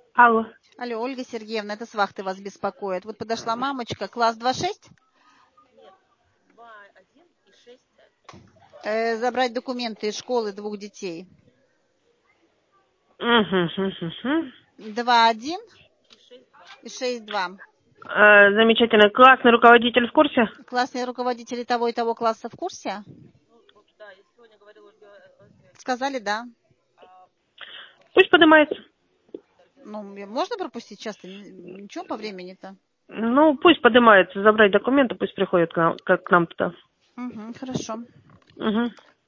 Алло. Алло, Ольга Сергеевна, это с вахты вас беспокоит. Вот подошла мамочка, класс 2.6? Забрать документы из школы 2 детей. 2.1 и 6.2. Замечательно. Классный руководитель в курсе? Классные руководители того и того класса в курсе? Сказали да. Пусть поднимается. Ну, можно пропустить часто? Ничего по времени-то? Ну, пусть поднимается, забрать документы, пусть приходит к нам туда. Угу, хорошо. Угу.